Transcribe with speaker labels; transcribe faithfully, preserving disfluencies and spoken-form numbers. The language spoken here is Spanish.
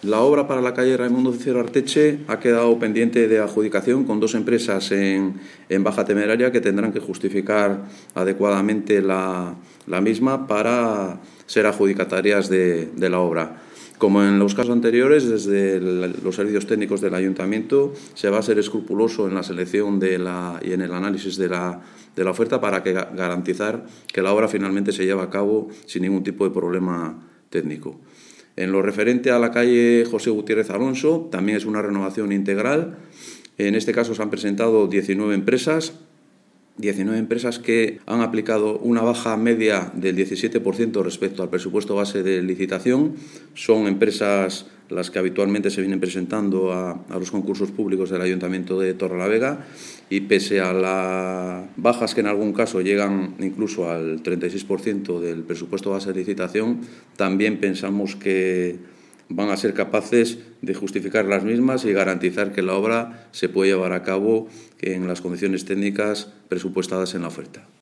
Speaker 1: La obra para la calle Raimundo Cicero Arteche ha quedado pendiente de adjudicación con dos empresas en, en baja temeraria que tendrán que justificar adecuadamente la, la misma para ser adjudicatarias de, de la obra. Como en los casos anteriores, desde el, los servicios técnicos del Ayuntamiento se va a ser escrupuloso en la selección de la, y en el análisis de la, de la oferta para que, garantizar que la obra finalmente se lleve a cabo sin ningún tipo de problema técnico. En lo referente a la calle José Gutiérrez Alonso, también es una renovación integral. En este caso se han presentado diecinueve empresas, diecinueve empresas que han aplicado una baja media del diecisiete por ciento respecto al presupuesto base de licitación. Son empresas las que habitualmente se vienen presentando a, a los concursos públicos del Ayuntamiento de Torrelavega, y pese a las bajas que en algún caso llegan incluso al treinta y seis por ciento del presupuesto base de licitación, también pensamos que van a ser capaces de justificar las mismas y garantizar que la obra se puede llevar a cabo en las condiciones técnicas presupuestadas en la oferta.